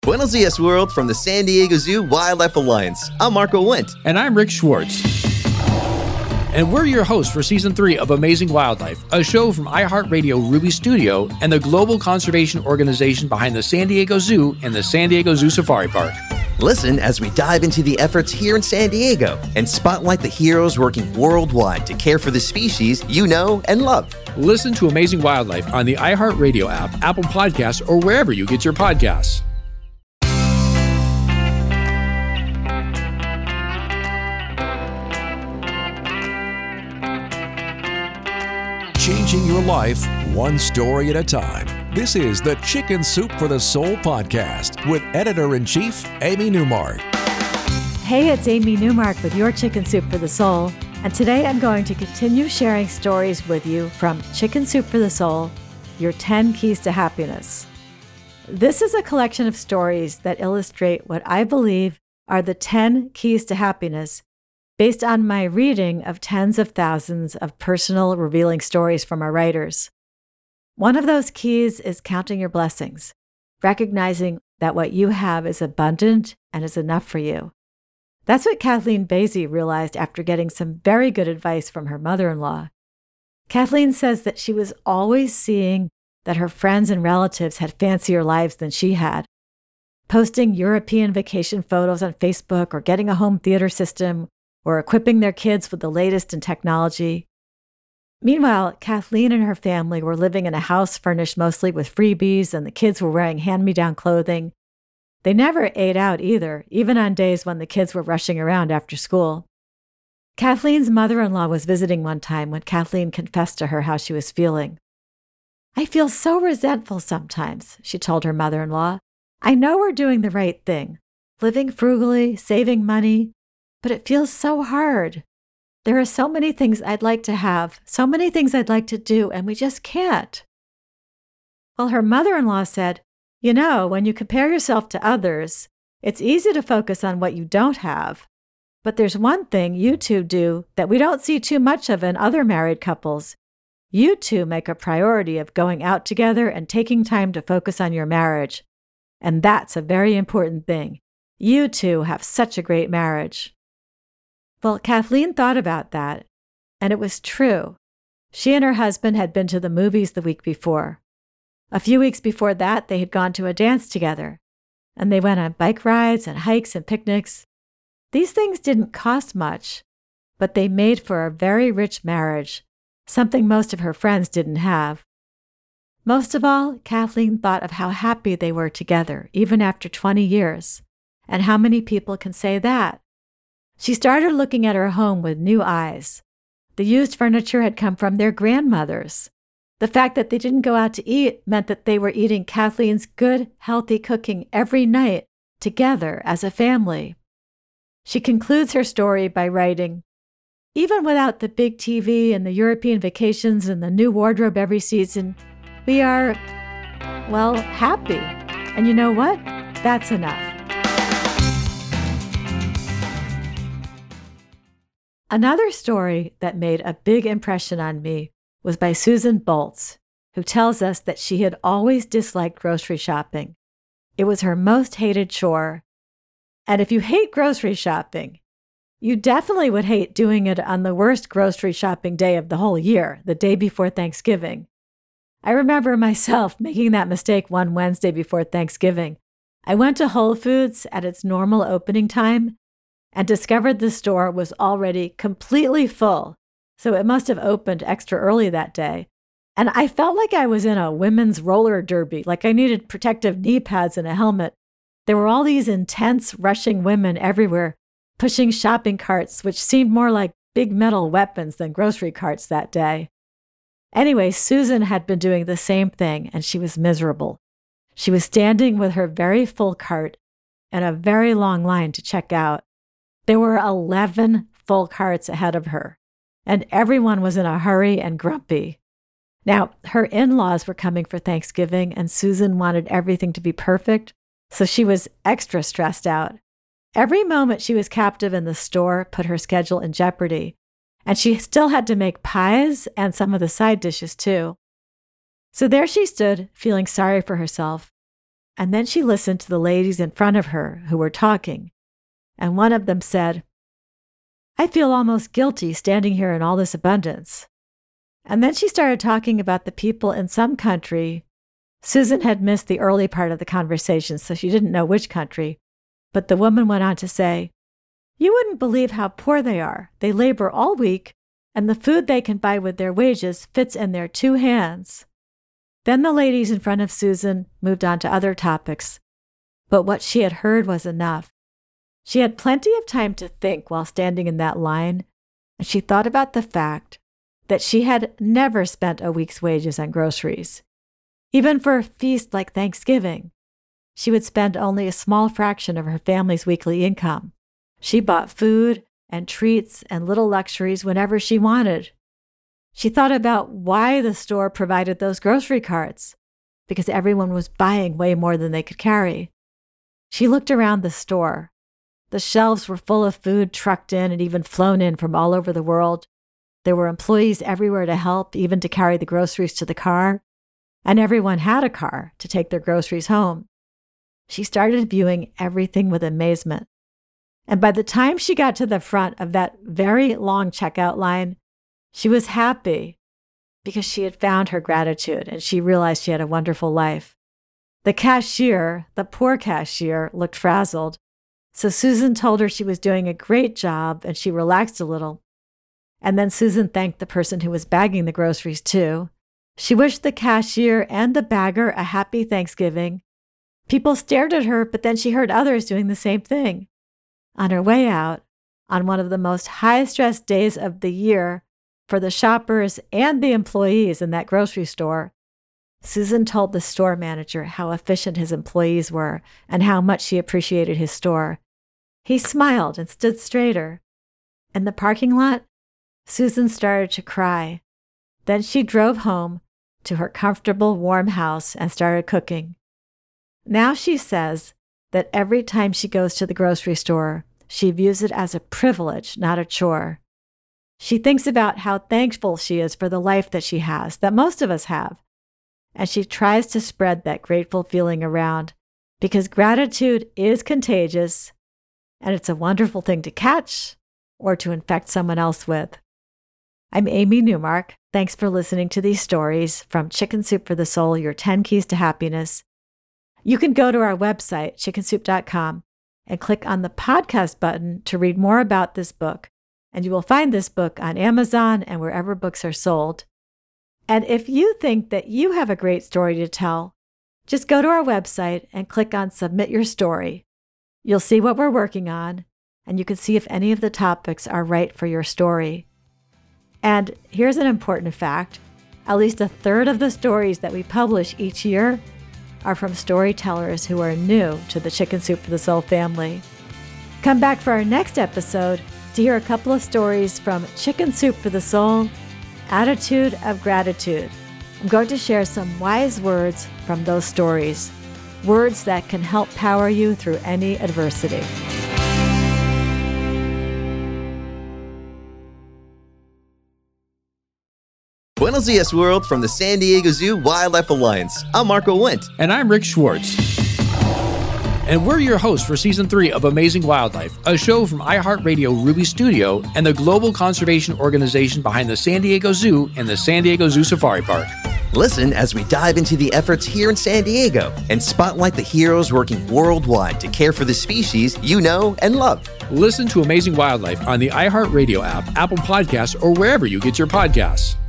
Buenos dias, world, from the San Diego Zoo Wildlife Alliance. I'm Marco Wendt. And I'm Rick Schwartz. And we're your hosts for Season 3 of Amazing Wildlife, a show from iHeartRadio Ruby Studio and the global conservation organization behind the San Diego Zoo and the San Diego Zoo Safari Park. Listen as we dive into the efforts here in San Diego and spotlight the heroes working worldwide to care for the species you know and love. Listen to Amazing Wildlife on the iHeartRadio app, Apple Podcasts, or wherever you get your podcasts. Changing your life one story at a time. This is the Chicken Soup for the Soul podcast with Editor-in-Chief Amy Newmark. Hey, it's Amy Newmark with your Chicken Soup for the Soul. And today I'm going to continue sharing stories with you from Chicken Soup for the Soul, your 10 Keys to Happiness. This is a collection of stories that illustrate what I believe are the 10 keys to happiness based on my reading of tens of thousands of personal, revealing stories from our writers. One of those keys is counting your blessings, recognizing that what you have is abundant and is enough for you. That's what Kathleen Basie realized after getting some very good advice from her mother-in-law. Kathleen says that she was always seeing that her friends and relatives had fancier lives than she had, posting European vacation photos on Facebook or getting a home theater system or equipping their kids with the latest in technology. Meanwhile, Kathleen and her family were living in a house furnished mostly with freebies, and the kids were wearing hand-me-down clothing. They never ate out either, even on days when the kids were rushing around after school. Kathleen's mother-in-law was visiting one time when Kathleen confessed to her how she was feeling. "I feel so resentful sometimes," she told her mother-in-law. "I know we're doing the right thing, living frugally, saving money, but it feels so hard. There are so many things I'd like to have, so many things I'd like to do, and we just can't." Well, her mother-in-law said, "You know, when you compare yourself to others, it's easy to focus on what you don't have. But there's one thing you two do that we don't see too much of in other married couples. You two make a priority of going out together and taking time to focus on your marriage. And that's a very important thing. You two have such a great marriage." Well, Kathleen thought about that, and it was true. She and her husband had been to the movies the week before. A few weeks before that, they had gone to a dance together, and they went on bike rides and hikes and picnics. These things didn't cost much, but they made for a very rich marriage, something most of her friends didn't have. Most of all, Kathleen thought of how happy they were together, even after 20 years, and how many people can say that. She started looking at her home with new eyes. The used furniture had come from their grandmothers. The fact that they didn't go out to eat meant that they were eating Kathleen's good, healthy cooking every night together as a family. She concludes her story by writing, "Even without the big TV and the European vacations and the new wardrobe every season, we are, well, happy. And you know what? That's enough." Another story that made a big impression on me was by Susan Boltz, who tells us that she had always disliked grocery shopping. It was her most hated chore. And if you hate grocery shopping, you definitely would hate doing it on the worst grocery shopping day of the whole year, the day before Thanksgiving. I remember myself making that mistake one Wednesday before Thanksgiving. I went to Whole Foods at its normal opening time and discovered the store was already completely full, so it must have opened extra early that day. And I felt like I was in a women's roller derby, like I needed protective knee pads and a helmet. There were all these intense, rushing women everywhere, pushing shopping carts, which seemed more like big metal weapons than grocery carts that day. Anyway, Susan had been doing the same thing, and she was miserable. She was standing with her very full cart and a very long line to check out. There were 11 full carts ahead of her, and everyone was in a hurry and grumpy. Now, her in-laws were coming for Thanksgiving, and Susan wanted everything to be perfect, so she was extra stressed out. Every moment she was captive in the store put her schedule in jeopardy, and she still had to make pies and some of the side dishes too. So there she stood, feeling sorry for herself. And then she listened to the ladies in front of her who were talking. And one of them said, "I feel almost guilty standing here in all this abundance." And then she started talking about the people in some country. Susan had missed the early part of the conversation, so she didn't know which country. But the woman went on to say, "You wouldn't believe how poor they are. They labor all week, and the food they can buy with their wages fits in their 2 hands. Then the ladies in front of Susan moved on to other topics. But what she had heard was enough. She had plenty of time to think while standing in that line, and she thought about the fact that she had never spent a week's wages on groceries. Even for a feast like Thanksgiving, she would spend only a small fraction of her family's weekly income. She bought food and treats and little luxuries whenever she wanted. She thought about why the store provided those grocery carts, because everyone was buying way more than they could carry. She looked around the store. The shelves were full of food trucked in and even flown in from all over the world. There were employees everywhere to help, even to carry the groceries to the car. And everyone had a car to take their groceries home. She started viewing everything with amazement. And by the time she got to the front of that very long checkout line, she was happy because she had found her gratitude and she realized she had a wonderful life. The cashier, the poor cashier, looked frazzled. So Susan told her she was doing a great job and she relaxed a little. And then Susan thanked the person who was bagging the groceries too. She wished the cashier and the bagger a happy Thanksgiving. People stared at her, but then she heard others doing the same thing. On her way out, on one of the most high-stress days of the year for the shoppers and the employees in that grocery store, Susan told the store manager how efficient his employees were and how much she appreciated his store. He smiled and stood straighter. In the parking lot, Susan started to cry. Then she drove home to her comfortable, warm house and started cooking. Now she says that every time she goes to the grocery store, she views it as a privilege, not a chore. She thinks about how thankful she is for the life that she has, that most of us have. And she tries to spread that grateful feeling around because gratitude is contagious and it's a wonderful thing to catch or to infect someone else with. I'm Amy Newmark. Thanks for listening to these stories from Chicken Soup for the Soul, your 10 Keys to Happiness. You can go to our website, chickensoup.com, and click on the podcast button to read more about this book. And you will find this book on Amazon and wherever books are sold. And if you think that you have a great story to tell, just go to our website and click on Submit Your Story. You'll see what we're working on, and you can see if any of the topics are right for your story. And here's an important fact. At least a third of the stories that we publish each year are from storytellers who are new to the Chicken Soup for the Soul family. Come back for our next episode to hear a couple of stories from Chicken Soup for the Soul, Attitude of Gratitude. I'm going to share some wise words from those stories, words that can help power you through any adversity. Buenos dias, world, from the San Diego Zoo Wildlife Alliance. I'm Marco Wendt. And I'm Rick Schwartz. And we're your hosts for Season 3 of Amazing Wildlife, a show from iHeartRadio Ruby Studio and the global conservation organization behind the San Diego Zoo and the San Diego Zoo Safari Park. Listen as we dive into the efforts here in San Diego and spotlight the heroes working worldwide to care for the species you know and love. Listen to Amazing Wildlife on the iHeartRadio app, Apple Podcasts, or wherever you get your podcasts.